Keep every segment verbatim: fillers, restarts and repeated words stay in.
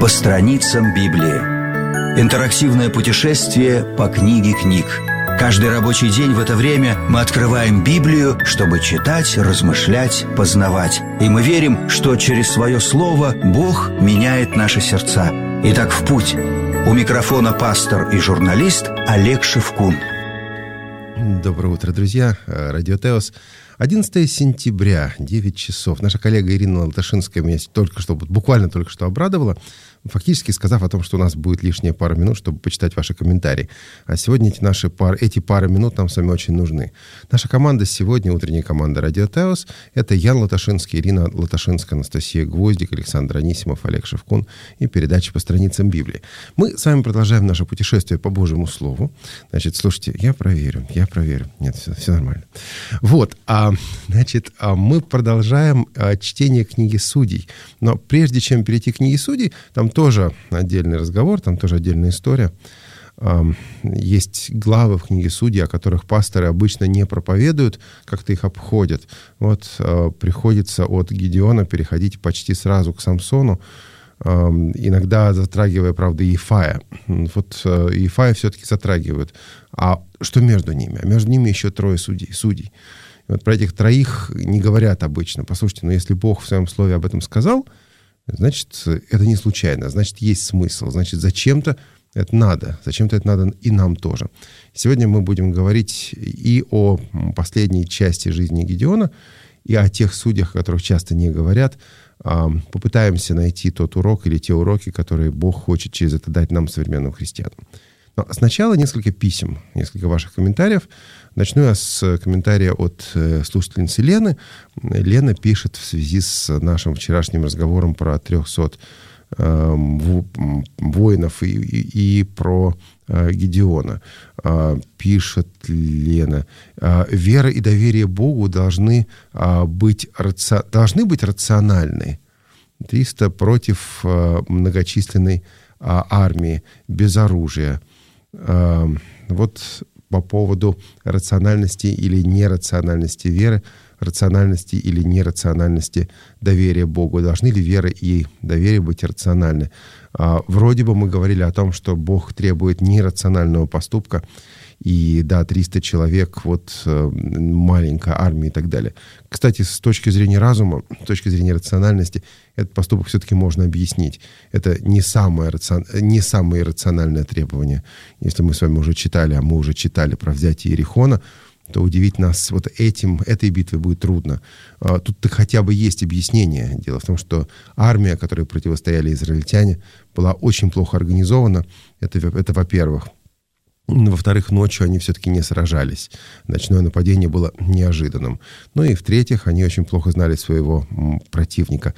по страницам Библии. Интерактивное путешествие по книге книг. Каждый рабочий день в это время мы открываем Библию, чтобы читать, размышлять, познавать. И мы верим, что через свое слово Бог меняет наши сердца. Итак, в путь. У микрофона пастор и журналист Олег Шевкун. Доброе утро, друзья. Радио Теос. одиннадцатое сентября, девять часов. Наша коллега Ирина Латашинская меня только что, буквально только что обрадовала, фактически сказав о том, что у нас будет лишняя пара минут, чтобы почитать ваши комментарии. А сегодня эти, наши пар, эти пары минут нам с вами очень нужны. Наша команда сегодня, утренняя команда Радио Теос, это Ян Латашинский, Ирина Латашинская, Анастасия Гвоздик, Александр Анисимов, Олег Шевкун и передача по страницам Библии. Мы с вами продолжаем наше путешествие по Божьему Слову. Значит, слушайте, я проверю, я проверю. Нет, все, все нормально. Вот, а, значит, а мы продолжаем а, чтение книги Судей. Но прежде чем перейти к книге Судей, там тоже отдельный разговор, там тоже отдельная история. Есть главы в книге Судей, о которых пасторы обычно не проповедуют, как-то их обходят. Вот приходится от Гидеона переходить почти сразу к Самсону, иногда затрагивая, правда, Иефая. Вот Иефая все-таки затрагивают. А что между ними? А между ними еще трое судей. судей. И вот про этих троих не говорят обычно. Послушайте, но если Бог в своем слове об этом сказал, значит, это не случайно, значит, есть смысл, значит, зачем-то это надо, зачем-то это надо и нам тоже. Сегодня мы будем говорить и о последней части жизни Гидеона, и о тех судьях, о которых часто не говорят. Попытаемся найти тот урок или те уроки, которые Бог хочет через это дать нам, современным христианам. Но сначала несколько писем, несколько ваших комментариев. Начну я с комментария от слушательницы Лены. Лена пишет в связи с нашим вчерашним разговором про трехсот э, воинов и, и, и про э, Гидеона. Э, пишет Лена: «Вера и доверие Богу должны, э, быть, раци... должны быть рациональны. триста против э, многочисленной э, армии, без оружия». Э, вот по поводу рациональности или нерациональности веры, рациональности или нерациональности доверия Богу. Должны ли вера и доверие быть рациональны? А, вроде бы мы говорили о том, что Бог требует нерационального поступка, и да, триста человек, вот маленькая армия и так далее. Кстати, с точки зрения разума, с точки зрения рациональности, этот поступок все-таки можно объяснить. Это не самое, рацион... не самое рациональное требование. Если мы с вами уже читали, а мы уже читали про взятие Иерихона, то удивить нас вот этим, этой битвой будет трудно. Тут-то хотя бы есть объяснение. Дело в том, что армия, которой противостояли израильтяне, была очень плохо организована. Это, это во-первых. Во-вторых, ночью они все-таки не сражались. Ночное нападение было неожиданным. Ну и в-третьих, они очень плохо знали своего противника.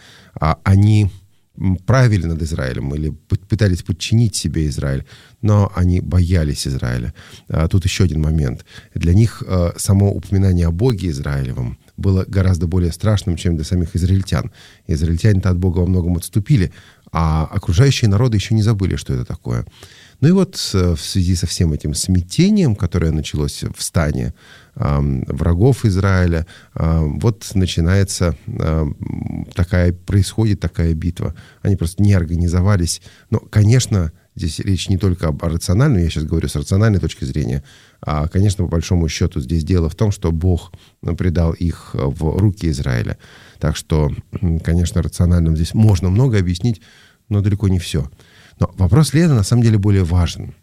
Они правили над Израилем или пытались подчинить себе Израиль, но они боялись Израиля. Тут еще один момент. Для них само упоминание о Боге Израилевом было гораздо более страшным, чем для самих израильтян. Израильтяне-то от Бога во многом отступили, а окружающие народы еще не забыли, что это такое. Ну и вот в связи со всем этим смятением, которое началось в стане э, врагов Израиля, э, вот начинается э, такая, происходит такая битва. Они просто не организовались. Но, конечно, здесь речь не только об рациональном, я сейчас говорю с рациональной точки зрения, а, конечно, по большому счету здесь дело в том, что Бог предал их в руки Израиля. Так что, конечно, рациональным здесь можно много объяснить, но далеко не все. Но вопрос Лены на самом деле более важен,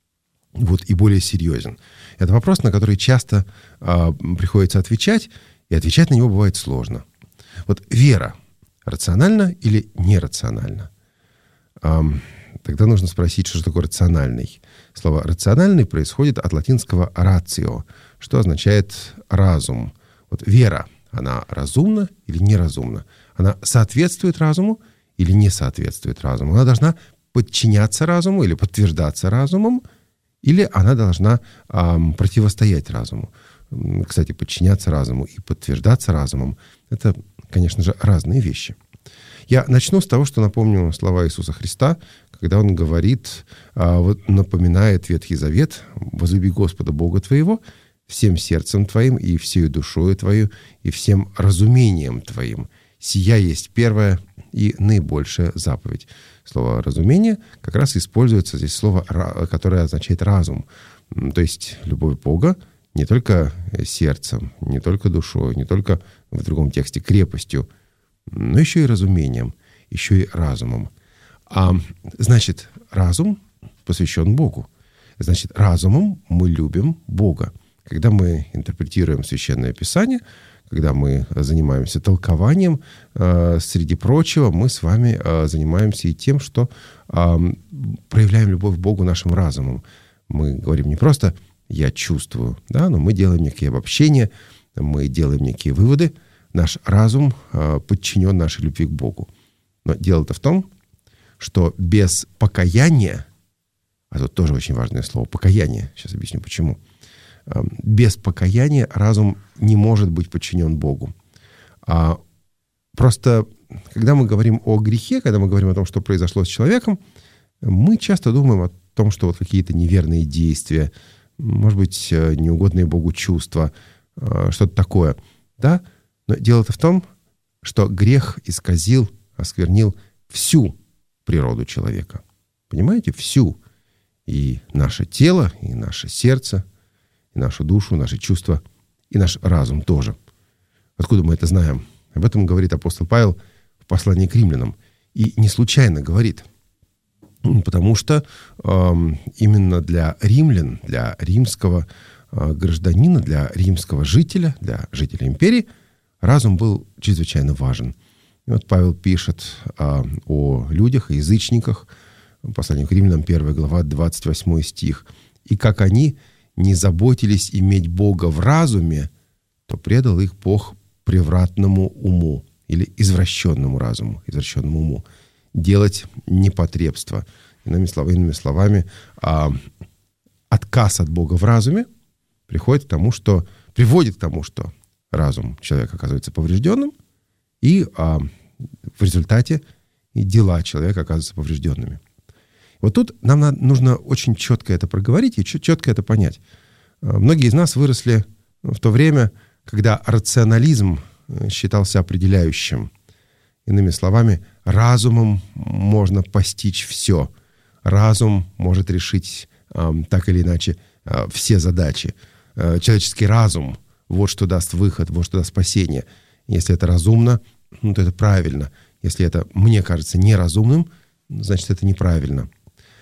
вот, и более серьезен. Это вопрос, на который часто э, приходится отвечать, и отвечать на него бывает сложно. Вот вера рациональна или нерациональна? Э, тогда нужно спросить, что же такое рациональный. Слово «рациональный» происходит от латинского «ratio», что означает «разум». Вот вера, она разумна или неразумна? Она соответствует разуму или не соответствует разуму? Она должна подчиняться разуму или подтверждаться разумом, или она должна эм, противостоять разуму. Кстати, подчиняться разуму и подтверждаться разумом — это, конечно же, разные вещи. Я начну с того, что напомню слова Иисуса Христа, когда Он говорит, э, вот, напоминает Ветхий Завет: «Возлюби Господа Бога твоего всем сердцем твоим и всею душою твою и всем разумением твоим, Сия есть первая и наибольшая заповедь. Слово «разумение» как раз используется здесь слово, которое означает «разум». То есть любовь Бога не только сердцем, не только душой, не только в другом тексте крепостью, но еще и разумением, еще и разумом. А значит, разум посвящен Богу. Значит, разумом мы любим Бога. Когда мы интерпретируем Священное Писание, когда мы занимаемся толкованием, э, среди прочего, мы с вами э, занимаемся и тем, что э, проявляем любовь к Богу нашим разумом. Мы говорим не просто «я чувствую», да, но мы делаем некие обобщения, мы делаем некие выводы. Наш разум э, подчинен нашей любви к Богу. Но дело-то в том, что без покаяния, а тут тоже очень важное слово «покаяние», сейчас объясню почему, без покаяния разум не может быть подчинен Богу. А просто, когда мы говорим о грехе, когда мы говорим о том, что произошло с человеком, мы часто думаем о том, что вот какие-то неверные действия, может быть, неугодные Богу чувства, что-то такое. Да? Но дело-то в том, что грех исказил, осквернил всю природу человека. Понимаете? Всю. И наше тело, и наше сердце, и нашу душу, наши чувства, и наш разум тоже. Откуда мы это знаем? Об этом говорит апостол Павел в послании к римлянам. И не случайно говорит. Потому что э, именно для римлян, для римского э, гражданина, для римского жителя, для жителя империи, разум был чрезвычайно важен. И вот Павел пишет э, о людях, о язычниках, послание к римлянам, первая глава, двадцать восьмой стих. «И как они не заботились иметь Бога в разуме, то предал их Бог превратному уму или извращенному разуму, извращенному уму, делать непотребство». Иными словами, иными словами а, отказ от Бога в разуме приходит к тому, что, приводит к тому, что разум человека оказывается поврежденным, и а, в результате и дела человека оказываются поврежденными. Вот тут нам надо, нужно очень четко это проговорить и четко это понять. Многие из нас выросли в то время, когда рационализм считался определяющим. Иными словами, разумом можно постичь все. Разум может решить э, так или иначе э, все задачи. Э, человеческий разум — вот что даст выход, вот что даст спасение. Если это разумно, ну, то это правильно. Если это, мне кажется, неразумным, значит, это неправильно.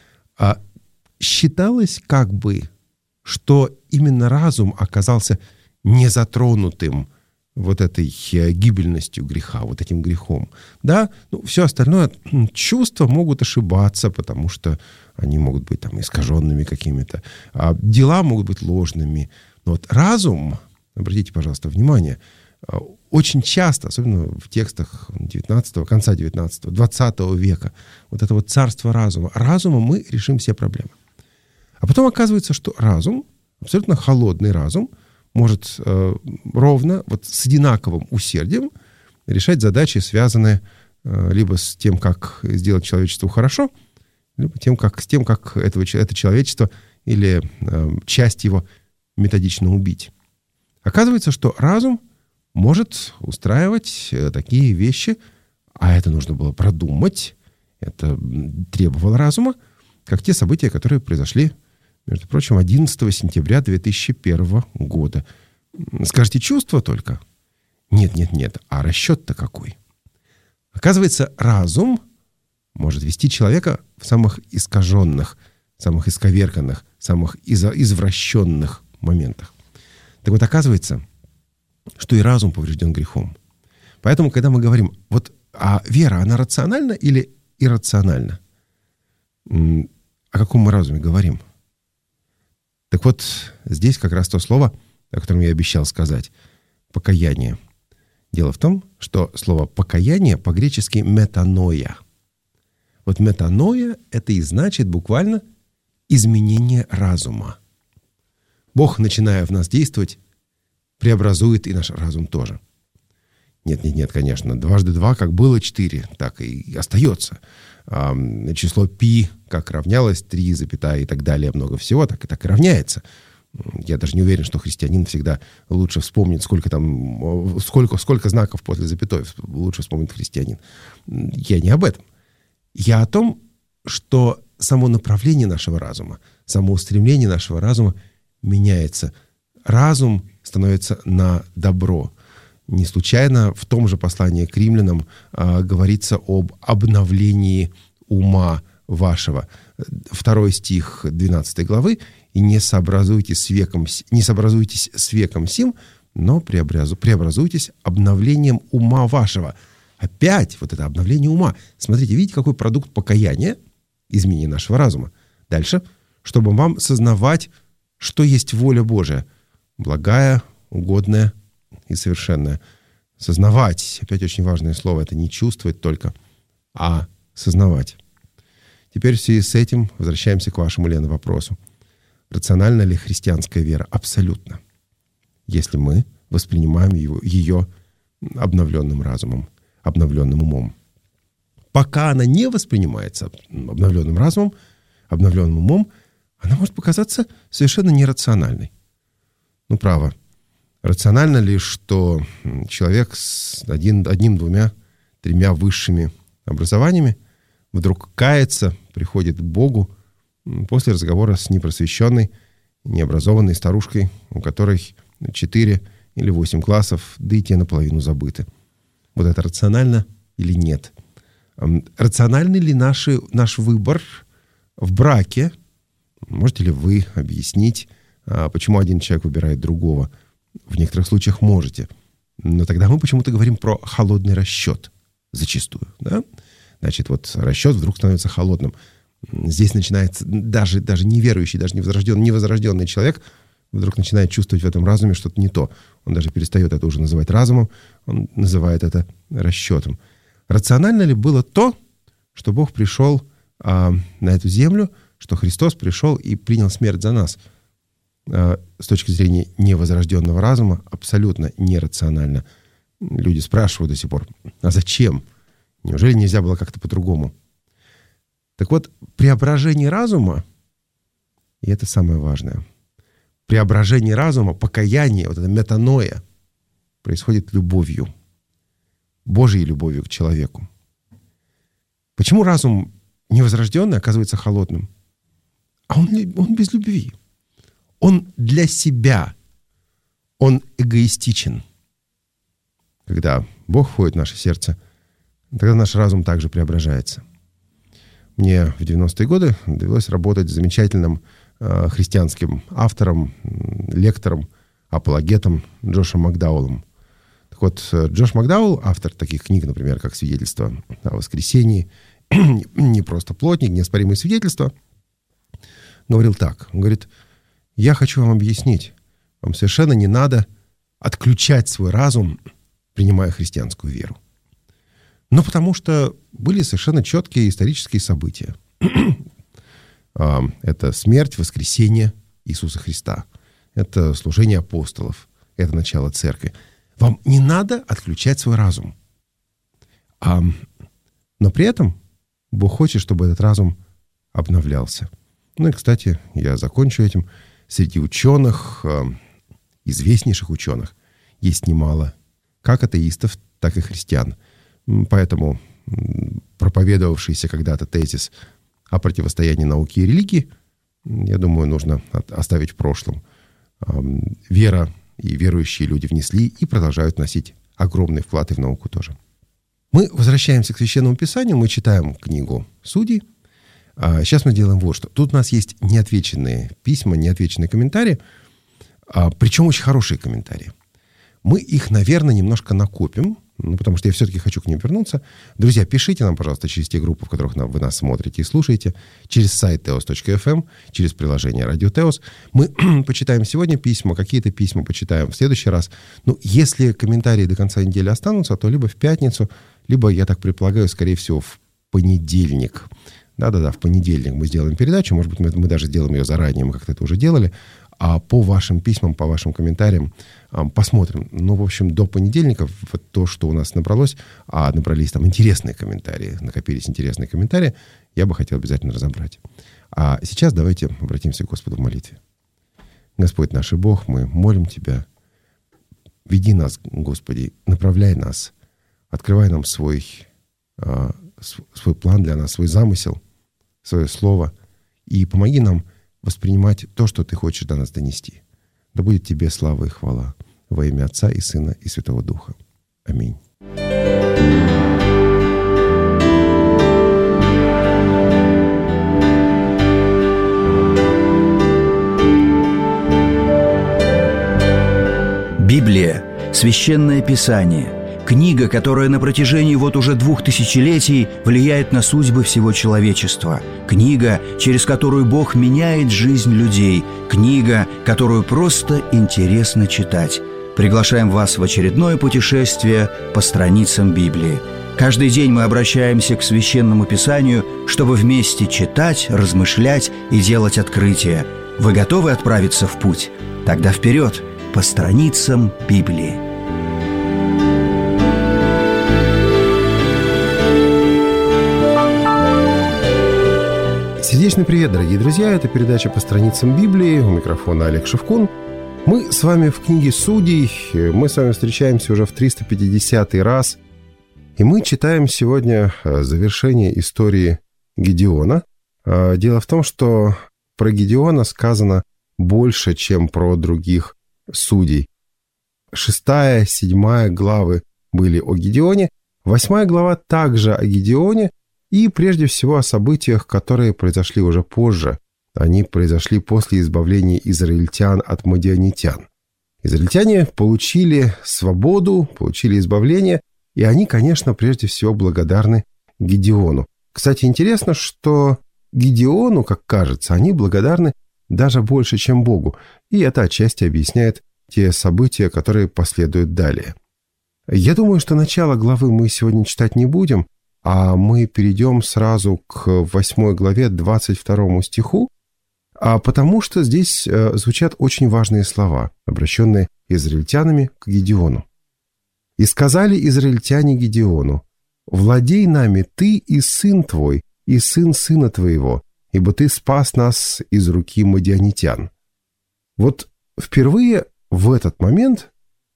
А считалось как бы, что именно разум оказался незатронутым вот этой гибельностью греха, вот этим грехом. Да, ну, все остальное, чувства могут ошибаться, потому что они могут быть там искаженными какими-то, а дела могут быть ложными. Но вот разум, обратите, пожалуйста, внимание, очень часто, особенно в текстах девятнадцатого, конца девятнадцатого, двадцатого века, вот это вот царство разума. Разумом мы решим все проблемы. А потом оказывается, что разум, абсолютно холодный разум, может э, ровно, вот с одинаковым усердием решать задачи, связанные э, либо с тем, как сделать человечеству хорошо, либо тем, как, с тем, как этого, это человечество или э, часть его методично убить. Оказывается, что разум может устраивать такие вещи, а это нужно было продумать, это требовало разума, как те события, которые произошли, между прочим, одиннадцатого сентября две тысячи первого года. Скажете, чувство только? Нет, нет, нет. А расчет-то какой? Оказывается, разум может вести человека в самых искаженных, самых исковерканных, самых извращенных моментах. Так вот, оказывается, что и разум поврежден грехом. Поэтому, когда мы говорим, вот, а вера, она рациональна или иррациональна? О каком мы разуме говорим? Так вот, здесь как раз то слово, о котором я обещал сказать, покаяние. Дело в том, что слово покаяние по-гречески метаноя. Вот метаноя — это и значит буквально изменение разума. Бог, начиная в нас действовать, преобразует и наш разум тоже. Нет, нет, нет, конечно. Дважды два, как было четыре, так и остается. А, число пи, как равнялось три, запятая и так далее, много всего, так и так и равняется. Я даже не уверен, что христианин всегда лучше вспомнит, сколько там, сколько, сколько знаков после запятой лучше вспомнит христианин. Я не об этом. Я о том, что само направление нашего разума, само устремление нашего разума меняется. Разум становится на добро. Не случайно в том же послании к римлянам а, говорится об обновлении ума вашего. Второй стих двенадцатой главы. «И не сообразуйтесь с веком, не сообразуйтесь с веком сим, но преобразу, преобразуйтесь обновлением ума вашего». Опять вот это обновление ума. Смотрите, видите, какой продукт покаяния, изменение нашего разума. Дальше, чтобы вам сознавать, что есть воля Божия, благая, угодная и совершенная. Сознавать, опять очень важное слово, это не чувствовать только, а сознавать. Теперь в связи с этим возвращаемся к вашему, Лена, вопросу. Рациональна ли христианская вера? Абсолютно. Если мы воспринимаем его, ее обновленным разумом, обновленным умом. Пока она не воспринимается обновленным разумом, обновленным умом, она может показаться совершенно нерациональной. Ну, право. Рационально ли, что человек с один, одним, двумя, тремя высшими образованиями вдруг кается, приходит к Богу после разговора с непросвещенной, необразованной старушкой, у которой четыре или восемь классов, да и те наполовину забыты. Вот это рационально или нет? Рациональный ли наши, наш выбор в браке? Можете ли вы объяснить, почему один человек выбирает другого? В некоторых случаях можете. Но тогда мы почему-то говорим про холодный расчет. Зачастую. Да? Значит, вот расчет вдруг становится холодным. Здесь начинается даже, даже неверующий, даже невозрожденный, невозрожденный человек вдруг начинает чувствовать в этом разуме что-то не то. Он даже перестает это уже называть разумом, он называет это расчетом. Рационально ли было то, что Бог пришел а, на эту землю, что Христос пришел и принял смерть за нас? А, с точки зрения невозрожденного разума абсолютно нерационально. Люди спрашивают до сих пор, а зачем? Неужели нельзя было как-то по-другому? Так вот, преображение разума, и это самое важное, преображение разума, покаяние, вот это метаноя, происходит любовью, Божьей любовью к человеку. Почему разум невозрожденный оказывается холодным? А он, он без любви. Он для себя. Он эгоистичен. Когда Бог входит в наше сердце, тогда наш разум также преображается. Мне в девяностые годы довелось работать с замечательным э, христианским автором, лектором, апологетом Джошем Макдаулом. Так вот, Джош Макдаул, автор таких книг, например, как «Свидетельство о воскресении», не просто плотник, неоспоримые свидетельства, говорил так. Он говорит, я хочу вам объяснить, вам совершенно не надо отключать свой разум, принимая христианскую веру. Ну, потому что были совершенно четкие исторические события. Это смерть, воскресение Иисуса Христа. Это служение апостолов. Это начало церкви. Вам не надо отключать свой разум. Но при этом Бог хочет, чтобы этот разум обновлялся. Ну и, кстати, я закончу этим. Среди ученых, известнейших ученых, есть немало как атеистов, так и христиан. Поэтому проповедовавшийся когда-то тезис о противостоянии науки и религии, я думаю, нужно оставить в прошлом. Вера и верующие люди внесли и продолжают вносить огромный вклад и в науку тоже. Мы возвращаемся к Священному Писанию, мы читаем книгу Судей. А сейчас мы делаем вот что. Тут у нас есть неотвеченные письма, неотвеченные комментарии, а, причем очень хорошие комментарии. Мы их, наверное, немножко накопим, ну, потому что я все-таки хочу к ним вернуться. Друзья, пишите нам, пожалуйста, через те группы, в которых вы нас смотрите и слушаете, через сайт теос точка эф эм, через приложение Радио Теос. Мы почитаем сегодня письма, какие-то письма почитаем в следующий раз. Ну, если комментарии до конца недели останутся, то либо в пятницу, либо, я так предполагаю, скорее всего, в понедельник. Да-да-да, в понедельник мы сделаем передачу, может быть, мы, мы даже сделаем ее заранее, мы как-то это уже делали. А по вашим письмам, по вашим комментариям посмотрим. Ну, в общем, до понедельника вот то, что у нас набралось, а набрались там интересные комментарии, накопились интересные комментарии, я бы хотел обязательно разобрать. А сейчас давайте обратимся к Господу в молитве. Господь наш и Бог, мы молим Тебя, веди нас, Господи, направляй нас, открывай нам свой, свой план для нас, свой замысел, свое слово, и помоги нам воспринимать то, что Ты хочешь до нас донести. Да будет Тебе слава и хвала во имя Отца и Сына и Святого Духа. Аминь. Библия – священное писание, книга, которая на протяжении вот уже двух тысячелетий влияет на судьбы всего человечества, книга, через которую Бог меняет жизнь людей, книга, которую просто интересно читать. Приглашаем вас в очередное путешествие по страницам Библии. Каждый день мы обращаемся к Священному Писанию, чтобы вместе читать, размышлять и делать открытия. Вы готовы отправиться в путь? Тогда вперед! По страницам Библии. Сердечный привет, дорогие друзья! Это передача «По страницам Библии». У микрофона Олег Шевкун. Мы с вами в книге Судей. Мы с вами встречаемся уже в триста пятидесятый раз. И мы читаем сегодня завершение истории Гедеона. Дело в том, что про Гедеона сказано больше, чем про других судей. Шестая, седьмая главы были о Гедеоне, восьмая глава также о Гедеоне и прежде всего о событиях, которые произошли уже позже. Они произошли после избавления израильтян от мадианитян. Израильтяне получили свободу, получили избавление, и они, конечно, прежде всего благодарны Гедеону. Кстати, интересно, что Гедеону, как кажется, они благодарны даже больше, чем Богу. И это отчасти объясняет те события, которые последуют далее. Я думаю, что начало главы мы сегодня читать не будем, а мы перейдем сразу к восьмой главе, двадцать второму стиху, а потому что здесь звучат очень важные слова, обращенные израильтянами к Гедеону. «И сказали израильтяне Гедеону: владей нами ты и сын твой, и сын сына твоего, ибо ты спас нас из руки мадианитян». Вот впервые в этот момент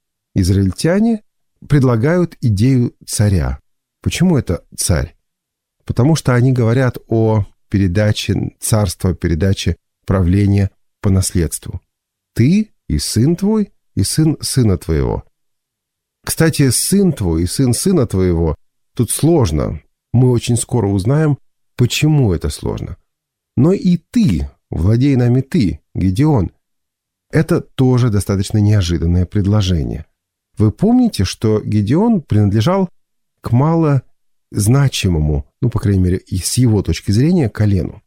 израильтяне предлагают идею царя. Почему это царь? Потому что они говорят о передаче царства, передаче правления по наследству. Ты и сын твой, и сын сына твоего. Кстати, сын твой и сын сына твоего тут сложно. Мы очень скоро узнаем, почему это сложно. Но и ты, владей нами ты, Гедеон, это тоже достаточно неожиданное предложение. Вы помните, что Гедеон принадлежал к малозначимому, ну, по крайней мере, и с его точки зрения, колену.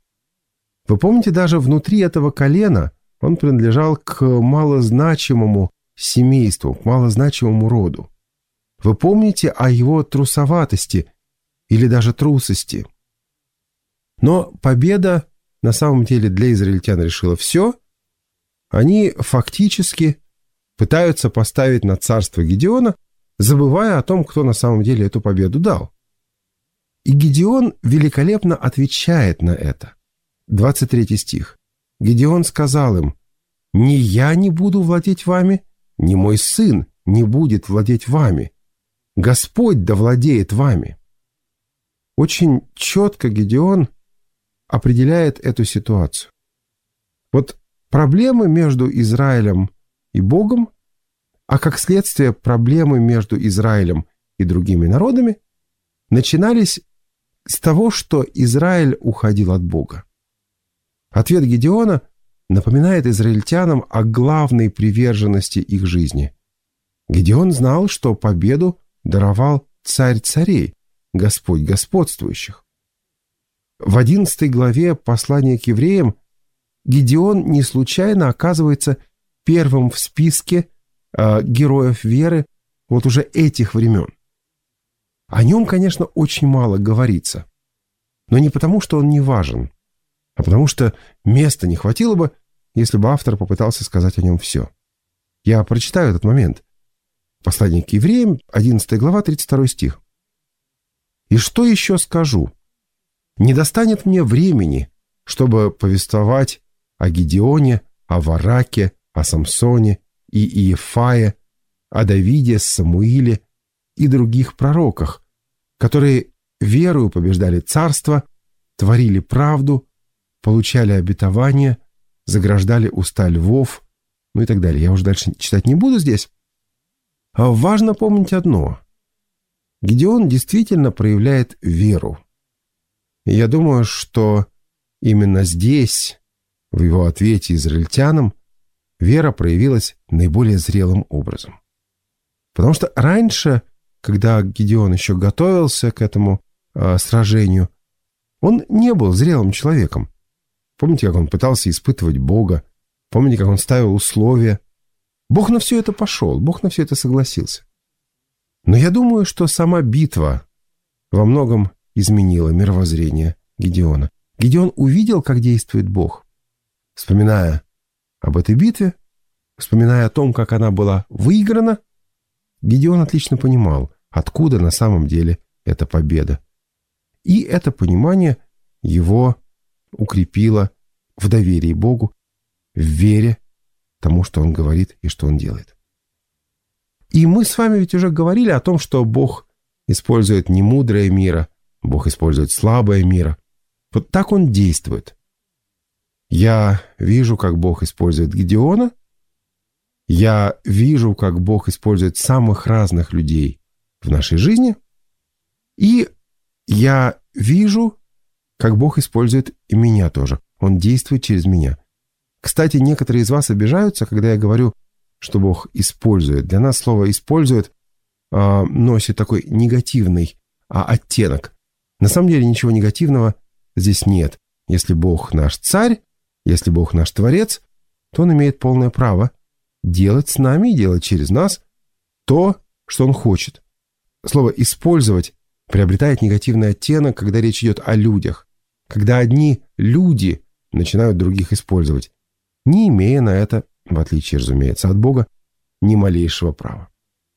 Вы помните, даже внутри этого колена он принадлежал к малозначимому семейству, к малозначимому роду. Вы помните о его трусоватости или даже трусости. Но победа на самом деле для израильтян решила все. Они фактически пытаются поставить на царство Гедеона, забывая о том, кто на самом деле эту победу дал. И Гедеон великолепно отвечает на это. двадцать третий стих. Гедеон сказал им: «Ни я не буду владеть вами, ни мой сын не будет владеть вами. Господь да владеет вами». Очень четко Гедеон определяет эту ситуацию. Вот проблемы между Израилем и Богом, а как следствие проблемы между Израилем и другими народами, начинались с того, что Израиль уходил от Бога. Ответ Гедеона напоминает израильтянам о главной приверженности их жизни. Гедеон знал, что победу даровал царь царей, Господь господствующих. В одиннадцатой главе послания к евреям Гедеон не случайно оказывается первым в списке э, героев веры вот уже этих времен. О нем, конечно, очень мало говорится, но не потому, что он не важен, а потому что места не хватило бы, если бы автор попытался сказать о нем все. Я прочитаю этот момент. Послание к евреям, одиннадцатая глава, тридцать второй стих. «И что еще скажу? Не достанет мне времени, чтобы повествовать о Гедеоне, о Вараке, о Самсоне и Иефае, о Давиде, Самуиле и других пророках, которые верою побеждали царство, творили правду, получали обетование, заграждали уста львов, ну и так далее. Я уже дальше читать не буду здесь. А важно помнить одно. Гидеон действительно проявляет веру. И я думаю, что именно здесь, в его ответе израильтянам, вера проявилась наиболее зрелым образом. Потому что раньше, когда Гидеон еще готовился к этому э, сражению, он не был зрелым человеком. Помните, как он пытался испытывать Бога? Помните, как он ставил условия? Бог на все это пошел, Бог на все это согласился. Но я думаю, что сама битва во многом изменила мировоззрение Гидеона. Гидеон увидел, как действует Бог. Вспоминая об этой битве, вспоминая о том, как она была выиграна, Гидеон отлично понимал, откуда на самом деле эта победа. И это понимание его укрепило в доверии Богу, в вере тому, что он говорит и что он делает. И мы с вами ведь уже говорили о том, что Бог использует не мудрое мира, Бог использует слабое мира. Вот так он действует. Я вижу, как Бог использует Гидеона. Я вижу, как Бог использует самых разных людей в нашей жизни. И я вижу, как Бог использует и меня тоже. Он действует через меня. Кстати, некоторые из вас обижаются, когда я говорю, что Бог использует. Для нас слово «использует» э, носит такой негативный э, оттенок. На самом деле ничего негативного здесь нет. Если Бог наш царь, если Бог наш творец, то Он имеет полное право делать с нами и делать через нас то, что Он хочет. Слово «использовать» приобретает негативный оттенок, когда речь идет о людях, когда одни люди начинают других использовать, не имея на это, в отличие, разумеется, от Бога, ни малейшего права.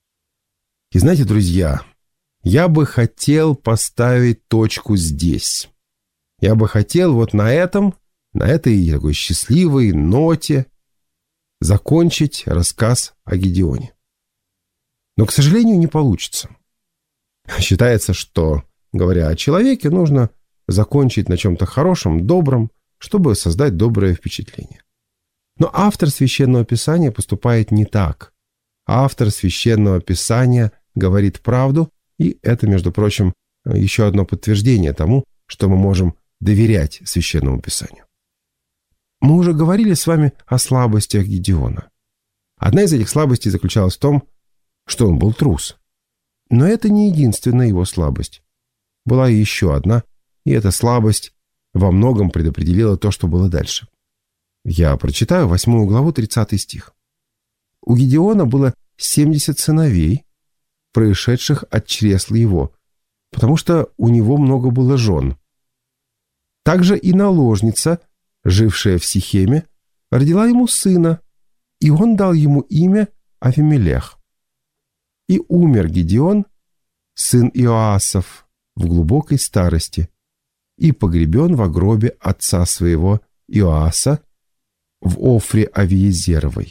И знаете, друзья, я бы хотел поставить точку здесь. Я бы хотел вот на этом, на этой такой счастливой ноте закончить рассказ о Гидеоне. Но, к сожалению, не получится. Считается, что, говоря о человеке, нужно закончить на чем-то хорошем, добром, чтобы создать доброе впечатление. Но автор Священного Писания поступает не так. Автор Священного Писания говорит правду, и это, между прочим, еще одно подтверждение тому, что мы можем доверять Священному Писанию. Мы уже говорили с вами о слабостях Гидеона. Одна из этих слабостей заключалась в том, что он был трус. Но это не единственная его слабость. Была еще одна, и эта слабость во многом предопределила то, что было дальше. Я прочитаю восьмую главу, тридцатый стих. «У Гидеона было семьдесят сыновей, происшедших от чресла его, потому что у него много было жен. Также и наложница, жившая в Сихеме, родила ему сына, и он дал ему имя Авимелех. И умер Гидеон, сын Иоасов, в глубокой старости, и погребен во гробе отца своего Иоаса в Офре Авиезеровой».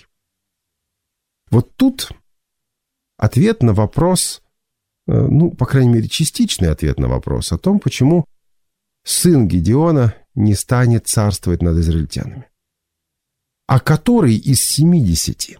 Вот тут ответ на вопрос, ну, по крайней мере, частичный ответ на вопрос о том, почему сын Гидеона не станет царствовать над израильтянами. А который из семидесяти?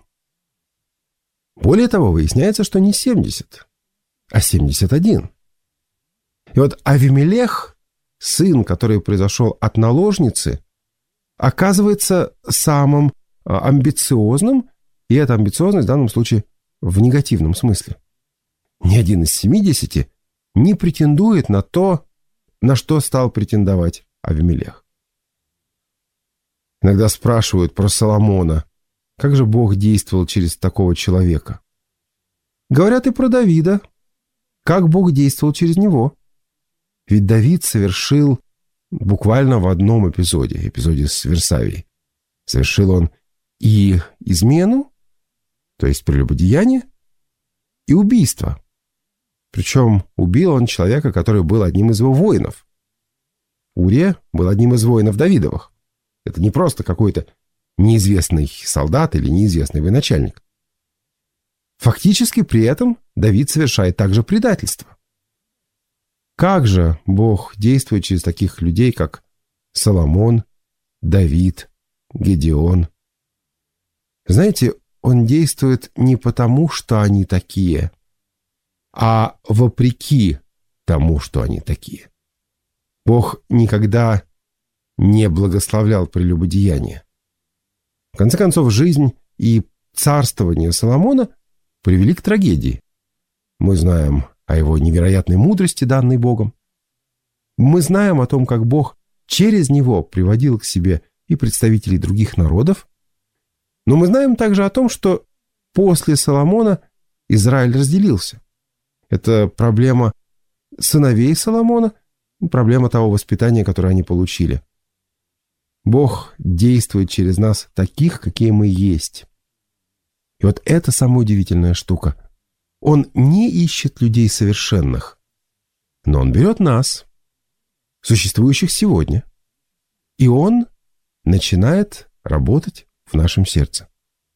Более того, выясняется, что не семьдесят, а семьдесят один. И вот Авимелех, сын, который произошел от наложницы, оказывается самым амбициозным, и эта амбициозность в данном случае в негативном смысле. Ни один из семидесяти не претендует на то, на что стал претендовать Авимелех. Иногда спрашивают про Соломона, как же Бог действовал через такого человека. Говорят и про Давида, как Бог действовал через него. Ведь Давид совершил буквально в одном эпизоде, эпизоде с Версавией, совершил он и измену, то есть прелюбодеяние, и убийство. Причем убил он человека, который был одним из его воинов. Урия был одним из воинов Давидовых. Это не просто какой-то неизвестный солдат или неизвестный военачальник. Фактически при этом Давид совершает также предательство. Как же Бог действует через таких людей, как Соломон, Давид, Гедеон? Знаете, Он действует не потому, что они такие, а вопреки тому, что они такие. Бог никогда не благословлял прелюбодеяние. В конце концов, жизнь и царствование Соломона привели к трагедии. Мы знаем о его невероятной мудрости, данной Богом. Мы знаем о том, как Бог через него приводил к себе и представителей других народов. Но мы знаем также о том, что после Соломона Израиль разделился. Это проблема сыновей Соломона, проблема того воспитания, которое они получили. Бог действует через нас таких, какие мы есть. И вот это самая удивительная штука. Он не ищет людей совершенных, но Он берет нас, существующих сегодня, и Он начинает работать в нашем сердце.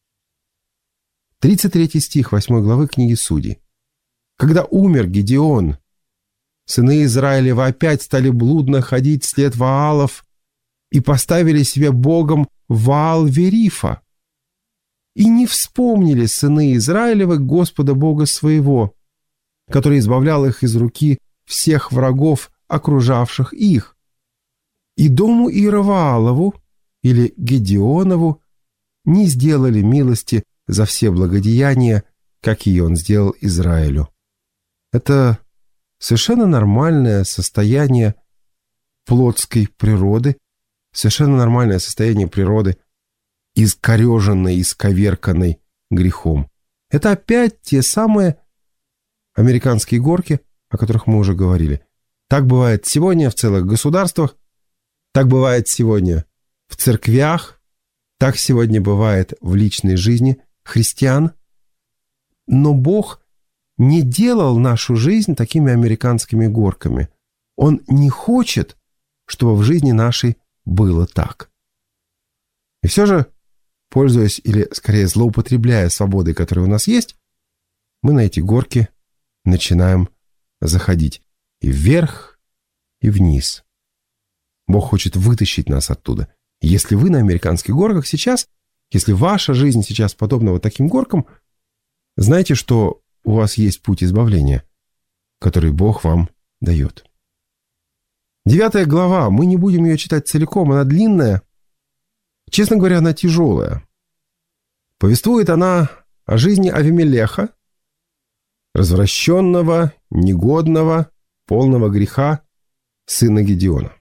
тридцать третий стих восьмой главы книги Судей. Когда умер Гедеон, сыны Израилева опять стали блудно ходить вслед Ваалов и поставили себе богом Ваал-Верифа. И не вспомнили сыны Израилевы Господа Бога своего, который избавлял их из руки всех врагов, окружавших их. И дому Иероваалову или Гедеонову не сделали милости за все благодеяния, как и он сделал Израилю. Это совершенно нормальное состояние плотской природы, совершенно нормальное состояние природы, искореженной, исковерканной грехом. Это опять те самые американские горки, о которых мы уже говорили. Так бывает сегодня в целых государствах, так бывает сегодня в церквях, так сегодня бывает в личной жизни христиан. Но Бог не делал нашу жизнь такими американскими горками. Он не хочет, чтобы в жизни нашей было так. И все же, пользуясь или, скорее, злоупотребляя свободой, которая у нас есть, мы на эти горки начинаем заходить и вверх, и вниз. Бог хочет вытащить нас оттуда. Если вы на американских горках сейчас, если ваша жизнь сейчас подобна вот таким горкам, знайте, что у вас есть путь избавления, который Бог вам дает. Девятая глава, мы не будем ее читать целиком, она длинная. Честно говоря, она тяжелая. Повествует она о жизни Авимелеха, развращенного, негодного, полного греха сына Гедеона.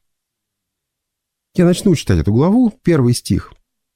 Я начну читать эту главу, первый стих.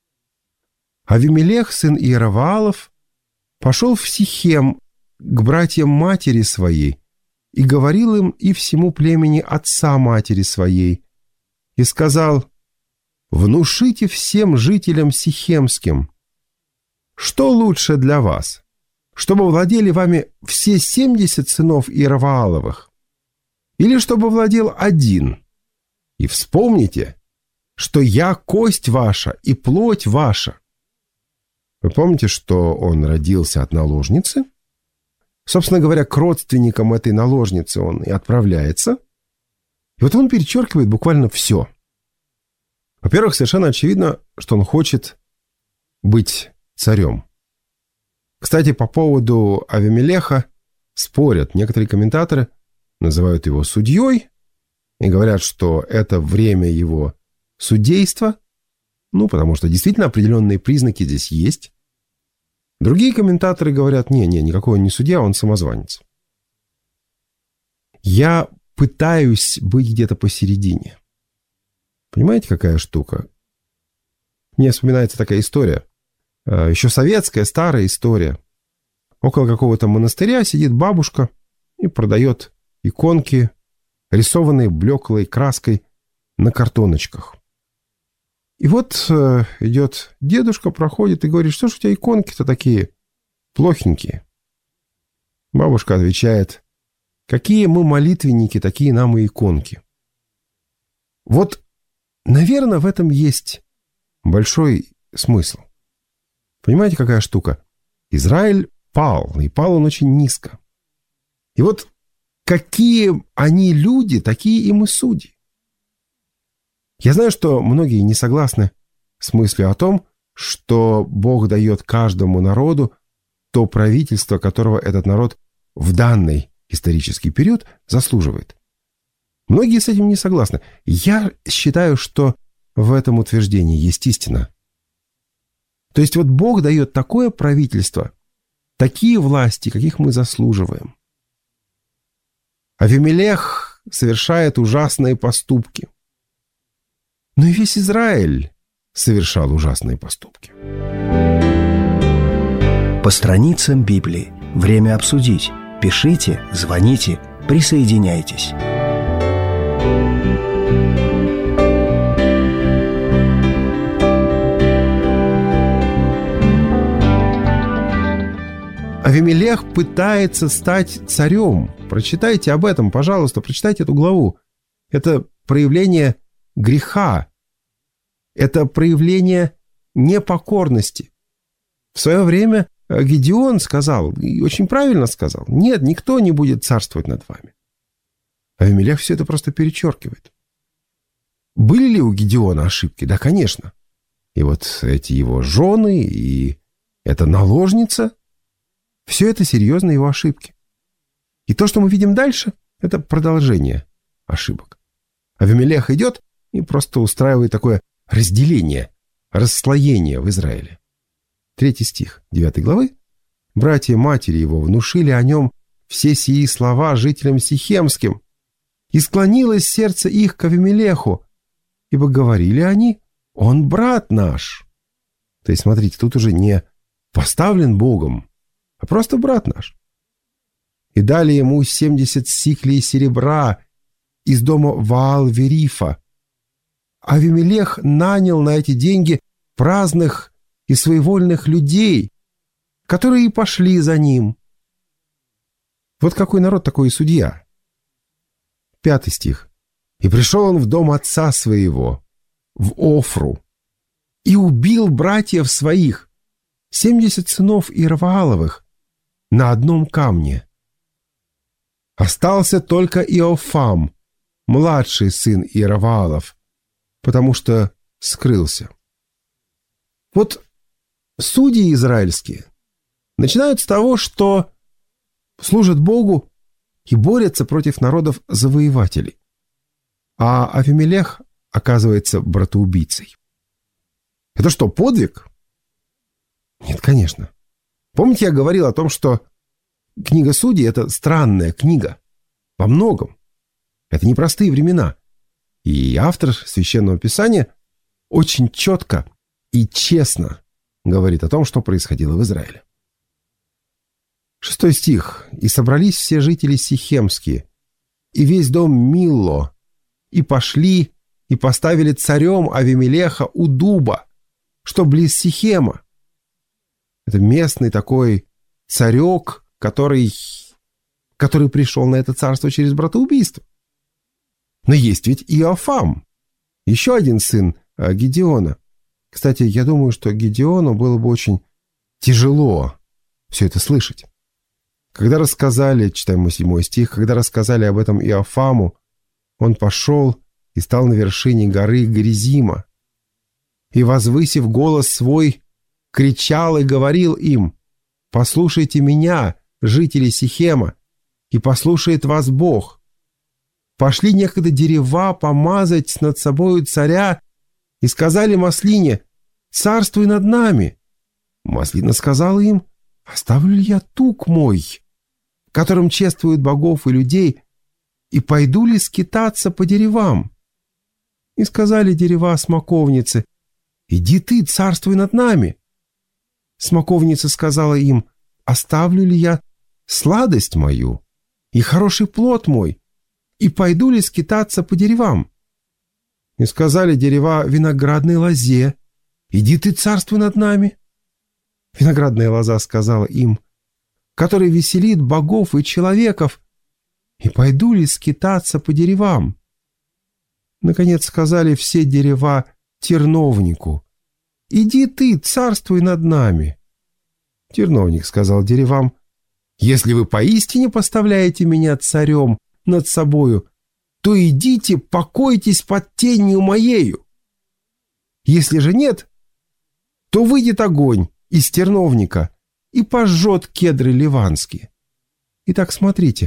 Авимелех, сын Иероваалов, пошел в Сихем к братьям матери своей и говорил им и всему племени отца матери своей, и сказал: «Внушите всем жителям сихемским, что лучше для вас, чтобы владели вами все семьдесят сынов Иеровааловых, или чтобы владел один? И вспомните, что я кость ваша и плоть ваша». Вы помните, что он родился от наложницы? Собственно говоря, к родственникам этой наложницы он и отправляется. И вот он перечеркивает буквально все. Во-первых, совершенно очевидно, что он хочет быть царем. Кстати, по поводу Авимелеха спорят. Некоторые комментаторы называют его судьей и говорят, что это время его судейства, ну, потому что действительно определенные признаки здесь есть. Другие комментаторы говорят: не-не, никакой он не судья, он самозванец. Я пытаюсь быть где-то посередине. Понимаете, какая штука? Мне вспоминается такая история. Еще советская, старая история. Около какого-то монастыря сидит бабушка и продает иконки, рисованные блеклой краской на картоночках. И вот идет дедушка, проходит и говорит: что ж у тебя иконки-то такие плохенькие? Бабушка отвечает: какие мы молитвенники, такие нам и иконки. Вот, наверное, в этом есть большой смысл. Понимаете, какая штука? Израиль пал, и пал он очень низко. И вот какие они люди, такие им и судьи. Я знаю, что многие не согласны с мыслью о том, что Бог дает каждому народу то правительство, которого этот народ в данный исторический период заслуживает. Многие с этим не согласны. Я считаю, что в этом утверждении есть истина. То есть вот Бог дает такое правительство, такие власти, каких мы заслуживаем. Авимелех совершает ужасные поступки. Но и весь Израиль совершал ужасные поступки. По страницам Библии. Время обсудить. Пишите, звоните, присоединяйтесь. Авимелех пытается стать царем. Прочитайте об этом, пожалуйста, прочитайте эту главу. Это проявление греха. Это проявление непокорности. В свое время Гедеон сказал, и очень правильно сказал, нет, никто не будет царствовать над вами. Авимелех все это просто перечеркивает. Были ли у Гедеона ошибки? Да, конечно. И вот эти его жены, и эта наложница, все это серьезные его ошибки. И то, что мы видим дальше, это продолжение ошибок. Авимелех идет и просто устраивает такое разделение, расслоение в Израиле. Третий стих девятой главы. «Братья матери его внушили о нем все сии слова жителям Сихемским, и склонилось сердце их к Авимелеху, ибо говорили они, он брат наш». То есть, смотрите, тут уже не поставлен Богом, а просто брат наш. «И дали ему семьдесят сиклей серебра из дома Ваал-Верифа. Авимелех нанял на эти деньги праздных и своевольных людей, которые и пошли за ним». Вот какой народ, такой и судья. Пятый стих. «И пришел он в дом отца своего, в Офру, и убил братьев своих, семьдесят сынов Ирвааловых, на одном камне. Остался только Иофам, младший сын Ирваалов, потому что скрылся». Вот судьи израильские начинают с того, что служат Богу и борются против народов-завоевателей. А Авимелех оказывается братоубийцей. Это что, подвиг? Нет, конечно. Помните, я говорил о том, что книга Судей – это странная книга. Во многом. Это непростые времена. И автор Священного Писания очень четко и честно говорит о том, что происходило в Израиле. Шестой стих. «И собрались все жители Сихемские, и весь дом Милло, и пошли, и поставили царем Авимелеха у дуба, что близ Сихема». Это местный такой царек, который, который пришел на это царство через братоубийство. Но есть ведь Иофам, еще один сын Гедеона. Кстати, я думаю, что Гедеону было бы очень тяжело все это слышать. Когда рассказали, читаем мы седьмой стих, когда рассказали об этом Иофаму, он пошел и стал на вершине горы Гризима, и, возвысив голос свой, кричал и говорил им: «Послушайте меня, жители Сихема, и послушает вас Бог. Пошли некогда дерева помазать над собою царя, и сказали маслине: царствуй над нами. Маслина сказала им: оставлю ли я тук мой, которым чествуют богов и людей, и пойду ли скитаться по деревам? И сказали дерева смоковницы: иди ты, царствуй над нами. Смоковница сказала им: оставлю ли я сладость мою и хороший плод мой, и пойду ли скитаться по деревам? И сказали дерева виноградной лозе: иди ты, царствуй над нами. Виноградная лоза сказала им: который веселит богов и человеков, и пойду ли скитаться по деревам? Наконец сказали все дерева терновнику: иди ты, царствуй над нами». Терновник сказал деревам: «Если вы поистине поставляете меня царем над собою, то идите, покойтесь под тенью моею. Если же нет, то выйдет огонь из терновника и пожжет кедры ливанские. Итак, смотрите,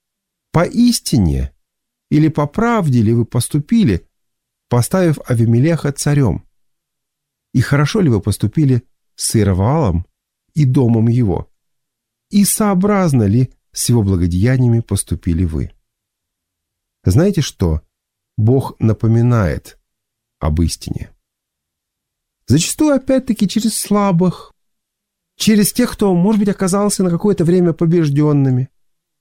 поистине или по правде ли вы поступили, поставив Авимелеха царем? И хорошо ли вы поступили с Иеровоамом и домом его? И сообразно ли с его благодеяниями поступили вы?» Знаете что? Бог напоминает об истине. Зачастую, опять-таки, через слабых, через тех, кто, может быть, оказался на какое-то время побежденными.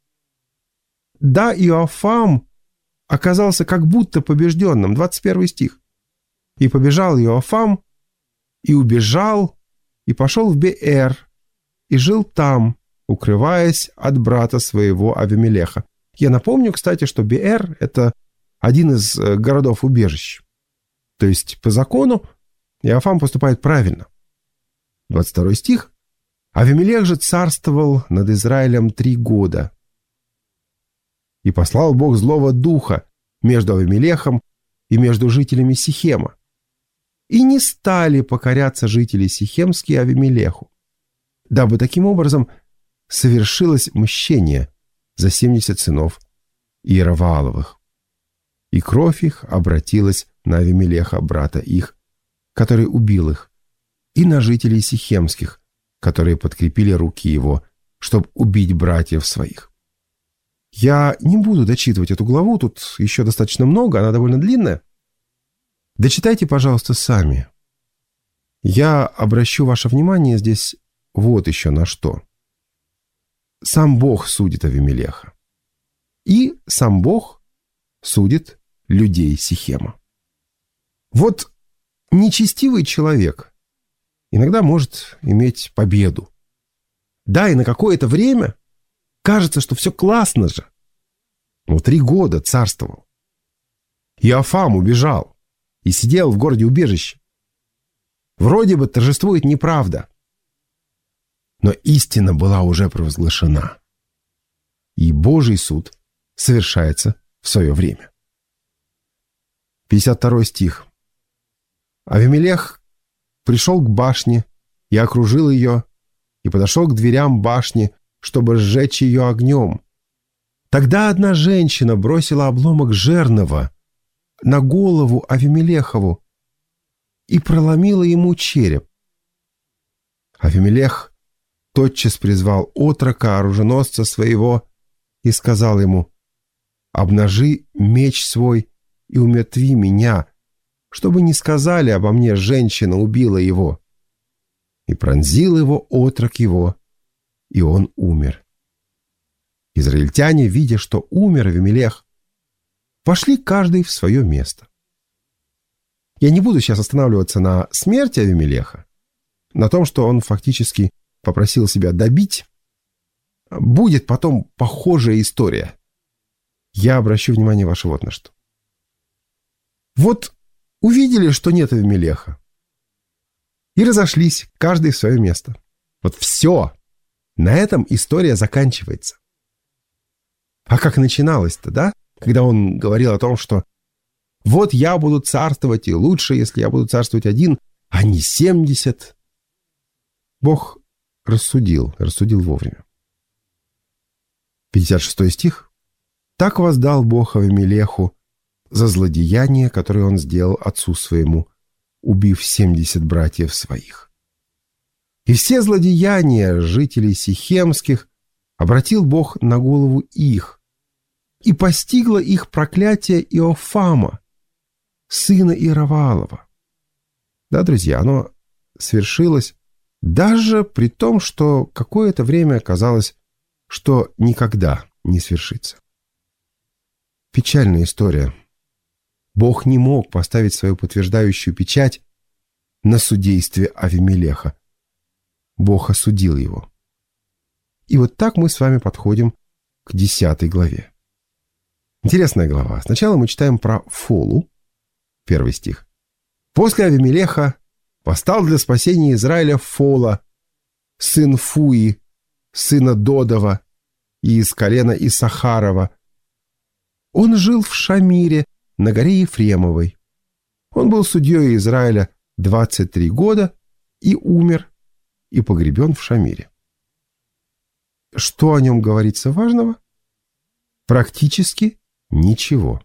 Да, Иоафам оказался как будто побежденным. двадцать первый стих. «И побежал Иоафам, и убежал, и пошел в Беэр, и жил там, укрываясь от брата своего Авимелеха». Я напомню, кстати, что Беэр – это один из городов-убежищ. То есть, по закону, Иоафам поступает правильно. двадцать второй стих. «Авимелех же царствовал над Израилем три года. И послал Бог злого духа между Авимелехом и между жителями Сихема. И не стали покоряться жители Сихемские Авимелеху, дабы таким образом совершилось мщение за семьдесят сынов Иеровоаловых. И кровь их обратилась на Авимелеха, брата их, который убил их, и на жителей Сихемских, которые подкрепили руки его, чтобы убить братьев своих». Я не буду дочитывать эту главу, тут еще достаточно много, она довольно длинная. Дочитайте, пожалуйста, сами. Я обращу ваше внимание здесь вот еще на что. Сам Бог судит Авимелеха. И сам Бог судит людей Сихема. Вот нечестивый человек иногда может иметь победу. Да, и на какое-то время кажется, что все классно же. Но три года царствовал. Иоафам убежал и сидел в городе-убежище. Вроде бы торжествует неправда. Но истина была уже провозглашена. И Божий суд совершается в свое время. пятьдесят второй стих. «Авимелех пришел к башне и окружил ее, и подошел к дверям башни, чтобы сжечь ее огнем. Тогда одна женщина бросила обломок жернова на голову Авимелехову и проломила ему череп. Авимелех тотчас призвал отрока, оруженосца своего, и сказал ему: обнажи меч свой и умертви меня, чтобы не сказали обо мне, женщина убила его. И пронзил его отрок его, и он умер. Израильтяне, видя, что умер Авимелех, пошли каждый в свое место. Я не буду сейчас останавливаться на смерти Авимелеха, на том, что он фактически попросил себя добить. Будет потом похожая история. Я обращу внимание ваше вот на что. Вот увидели, что нет Авимелеха, и разошлись, каждый в свое место. Вот все. На этом история заканчивается. А как начиналось-то, да? Когда он говорил о том, что вот я буду царствовать, и лучше, если я буду царствовать один, а не семьдесят. Бог рассудил, рассудил вовремя. пятьдесят шестой стих. «Так воздал Бог Авимелеху за злодеяние, которое он сделал отцу своему, убив семьдесят братьев своих. И все злодеяния жителей Сихемских обратил Бог на голову их, и постигло их проклятие Иоафама, сына Иеровоалова». Да, друзья, оно свершилось даже при том, что какое-то время казалось, что никогда не свершится. Печальная история. Бог не мог поставить свою подтверждающую печать на судействе Авимелеха. Бог осудил его. И вот так мы с вами подходим к десятой главе. Интересная глава. Сначала мы читаем про Фолу, первый стих. «После Авимелеха Восстал для спасения Израиля Фола, сын Фуи, сына Додова, и из колена Исахарова. Он жил в Шамире, на горе Ефремовой. Он был судьей Израиля двадцать три года и умер, и погребен в Шамире. Что о нем говорится важного? Практически ничего.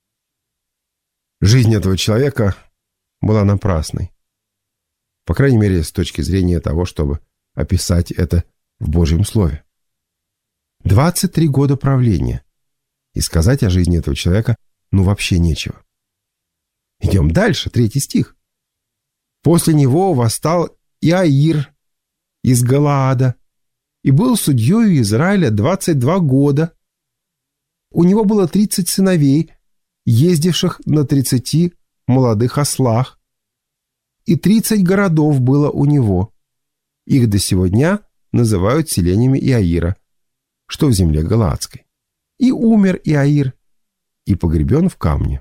Жизнь этого человека была напрасной. По крайней мере, с точки зрения того, чтобы описать это в Божьем Слове. двадцать три года правления. И сказать о жизни этого человека ну вообще нечего. Идем дальше, третий стих. После него восстал Иаир из Галаада и был судьей Израиля двадцать два года. У него было тридцать сыновей, ездивших на тридцати молодых ослах, и тридцать городов было у него. Их до сего дня называют селениями Иаира, что в земле Галаадской. И умер Иаир, и погребен в камне.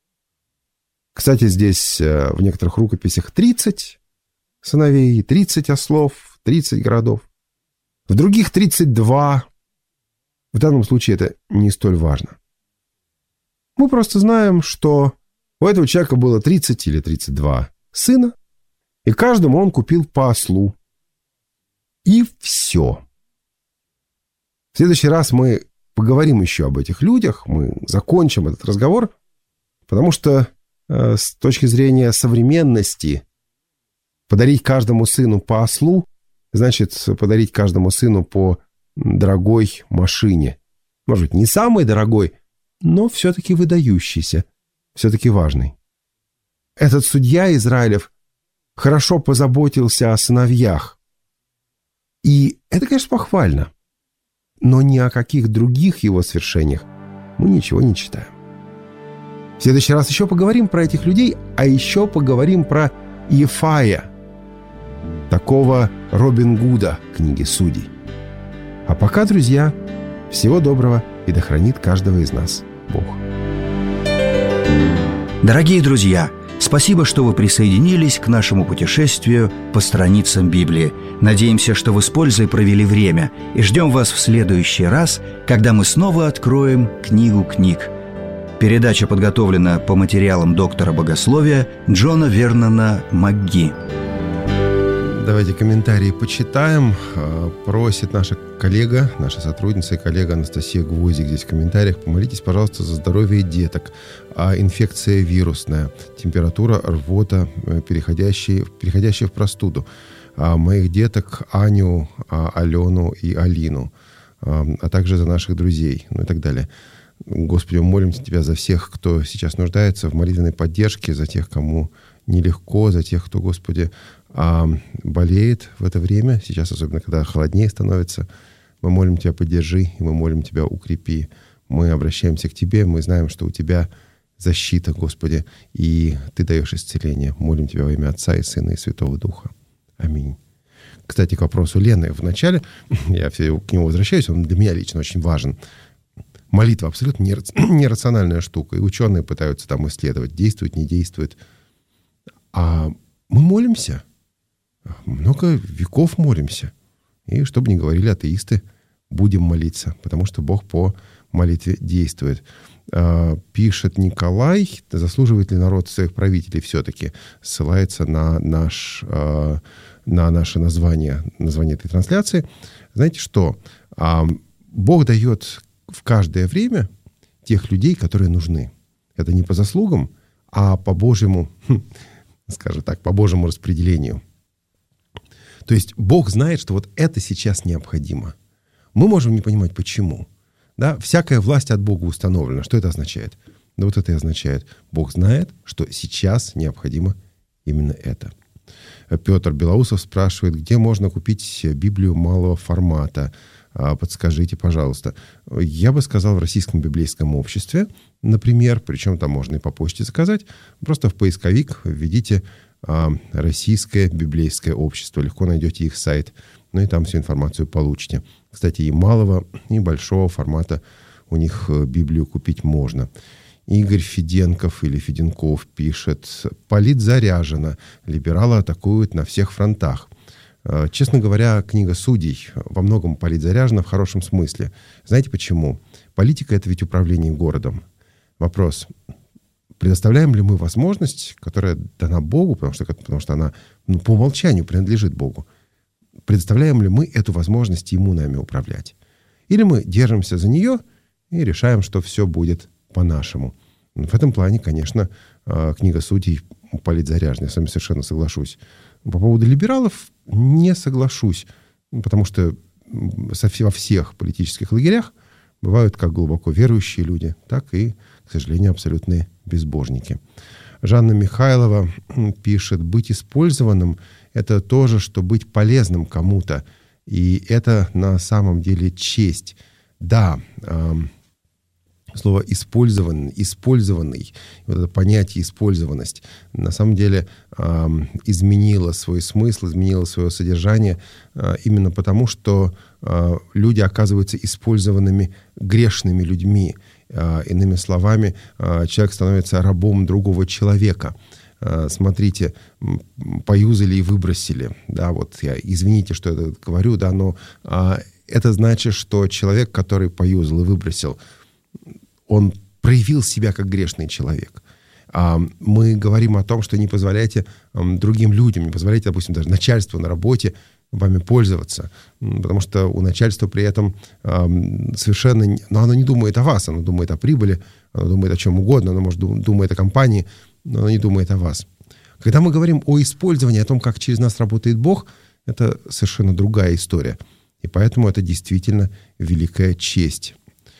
Кстати, здесь в некоторых рукописях тридцать сыновей, тридцать ослов, тридцать городов. В других тридцать два. В данном случае это не столь важно. Мы просто знаем, что у этого человека было тридцать или тридцать два сына, и каждому он купил по ослу. И все. В следующий раз мы поговорим еще об этих людях, мы закончим этот разговор, потому что э, с точки зрения современности подарить каждому сыну по ослу значит подарить каждому сыну по дорогой машине. Может быть, не самой дорогой, но все-таки выдающийся, все-таки важный. Этот судья Израилев хорошо позаботился о сыновьях. И это, конечно, похвально. Но ни о каких других его свершениях мы ничего не читаем. В следующий раз еще поговорим про этих людей, а еще поговорим про Ефая, такого Робин Гуда книги Судей. А пока, друзья, всего доброго, и да хранит каждого из нас Бог. Дорогие друзья, спасибо, что вы присоединились к нашему путешествию по страницам Библии. Надеемся, что вы с пользой провели время, и ждем вас в следующий раз, когда мы снова откроем книгу книг. Передача подготовлена по материалам доктора богословия Джона Вернона МакГи. Давайте комментарии почитаем. Просит наша коллега, наша сотрудница и коллега Анастасия Гвоздик здесь в комментариях. Помолитесь, пожалуйста, за здоровье деток. А инфекция вирусная, температура, рвота, переходящая, переходящая в простуду. А моих деток Аню, Алену и Алину, а также за наших друзей, ну и так далее. Господи, мы молимся Тебя за всех, кто сейчас нуждается в молитвенной поддержке, за тех, кому нелегко, за тех, кто, Господи, болеет в это время, сейчас, особенно когда холоднее становится. Мы молим Тебя, поддержи, и мы молим Тебя, укрепи. Мы обращаемся к Тебе, мы знаем, что у Тебя защита, Господи, и Ты даешь исцеление. Молим Тебя во имя Отца и Сына и Святого Духа. Аминь. Кстати, к вопросу Лены в начале, я все к нему возвращаюсь, он для меня лично очень важен. Молитва абсолютно нерациональная штука, и ученые пытаются там исследовать, действует, не действует. А мы молимся. Много веков молимся. И, чтобы не говорили атеисты, будем молиться, потому что Бог по молитве действует. Пишет Николай, заслуживает ли народ своих правителей все-таки, ссылается на, наш, на наше название, название этой трансляции. Знаете что? Бог дает в каждое время тех людей, которые нужны. Это не по заслугам, а по Божьему, скажем так, по Божьему распределению. То есть Бог знает, что вот это сейчас необходимо. Мы можем не понимать, почему. Да? Всякая власть от Бога установлена. Что это означает? Да вот это и означает. Бог знает, что сейчас необходимо именно это. Петр Белоусов спрашивает, где можно купить Библию малого формата. Подскажите, пожалуйста. Я бы сказал, в Российском библейском обществе, например, причем там можно и по почте заказать. Просто в поисковик введите Российское библейское общество. Легко найдете их сайт. Ну и там всю информацию получите. Кстати, и малого, и большого формата у них Библию купить можно. Игорь Феденков или Феденков пишет: политзаряжено, либералы атакуют на всех фронтах. Честно говоря, книга Судей во многом политзаряжена в хорошем смысле. Знаете почему? Политика — это ведь управление городом. Вопрос: предоставляем ли мы возможность, которая дана Богу, потому что, потому что она ну, по умолчанию принадлежит Богу, предоставляем ли мы эту возможность Ему нами управлять? Или мы держимся за нее и решаем, что все будет по-нашему? В этом плане, конечно, книга Судей политзаряжена. Я с вами совершенно соглашусь. По поводу либералов не соглашусь, потому что во всех политических лагерях бывают как глубоко верующие люди, так и, к сожалению, абсолютные безбожники. Жанна Михайлова пишет: быть использованным — это то же, что быть полезным кому-то. И это на самом деле честь. Да, э, слово «использованный», «использованный», вот это понятие «использованность» на самом деле э, изменило свой смысл, изменило свое содержание э, именно потому, что э, люди оказываются использованными грешными людьми. Э, иными словами, э, человек становится рабом другого человека. Смотрите, поюзали и выбросили. Да, вот я, извините, что я говорю, да, но а, это значит, что человек, который поюзал и выбросил, он проявил себя как грешный человек. А, мы говорим о том, что не позволяйте а, другим людям, не позволяйте, допустим, даже начальству на работе вами пользоваться, потому что у начальства при этом а, совершенно... Но оно не думает о вас, оно думает о прибыли, оно думает о чем угодно, оно, может, думает о компании, но оно не думает о вас. Когда мы говорим о использовании, о том, как через нас работает Бог, это совершенно другая история. И поэтому это действительно великая честь.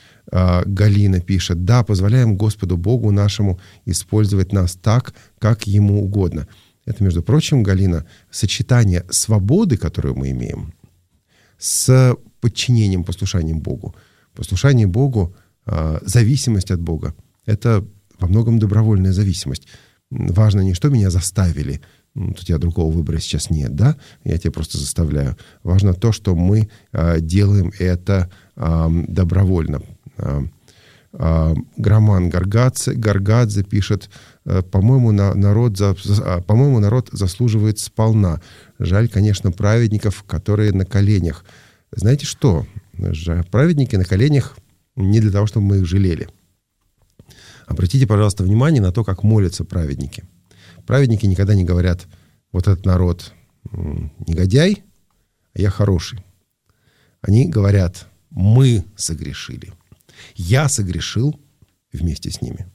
Галина пишет: да, позволяем Господу Богу нашему использовать нас так, как Ему угодно. Это, между прочим, Галина, сочетание свободы, которую мы имеем, с подчинением, послушанием Богу. Послушание Богу, зависимость от Бога — это во многом добровольная зависимость. Важно не, что меня заставили. Тут я другого выбора сейчас нет, да? Я тебя просто заставляю. Важно то, что мы э, делаем это э, добровольно. Э, э, Громан Гаргадзе, Гаргадзе пишет: по-моему, на, народ за, по-моему, народ заслуживает сполна. Жаль, конечно, праведников, которые на коленях. Знаете что? Праведники на коленях не для того, чтобы мы их жалели. Обратите, пожалуйста, внимание на то, как молятся праведники. Праведники никогда не говорят: вот этот народ негодяй, а я хороший. Они говорят: мы согрешили. Я согрешил вместе с ними.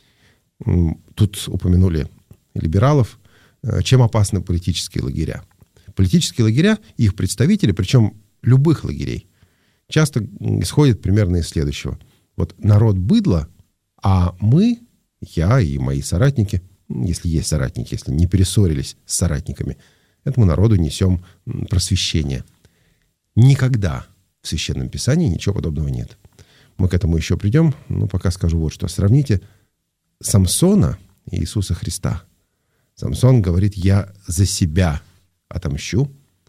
Тут упомянули либералов. Чем опасны политические лагеря? Политические лагеря, их представители, причем любых лагерей, часто исходят примерно из следующего. Вот народ быдло, а мы, я и мои соратники, если есть соратники, если не перессорились с соратниками, этому народу несем просвещение. Никогда в Священном Писании ничего подобного нет. Мы к этому еще придем, но пока скажу вот что. Сравните Самсона и Иисуса Христа. Самсон говорит: я за себя отомщу.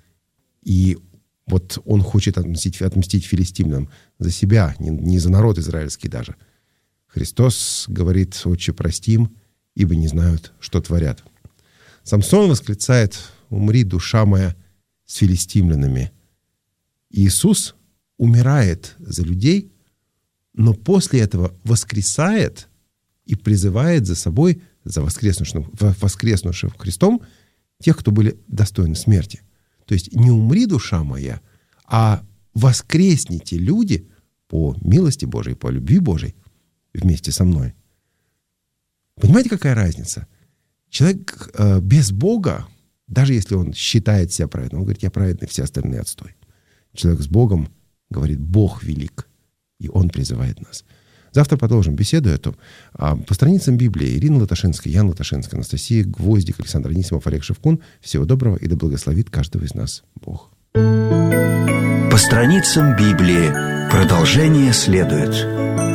И вот он хочет отмстить, отмстить филистимлянам за себя, не, не за народ израильский даже. Христос говорит: «Отче, прости им, ибо не знают, что творят». Самсон восклицает: «Умри, душа моя, с филистимлянами». Иисус умирает за людей, но после этого воскресает и призывает за собой, за воскреснувшим, воскреснувшим Христом, тех, кто были достойны смерти. То есть не умри, душа моя, а воскресните, люди, по милости Божией, по любви Божией, вместе со мной. Понимаете, какая разница? Человек э, без Бога, даже если он считает себя праведным, он говорит: я праведный, все остальные отстой. Человек с Богом говорит: Бог велик, и Он призывает нас. Завтра продолжим беседу эту. А по страницам Библии: Ирина Латашинская, Ян Латашинская, Анастасия Гвоздик, Александр Анисимов, Олег Шевкун. Всего доброго, и да благословит каждого из нас Бог. По страницам Библии продолжение следует.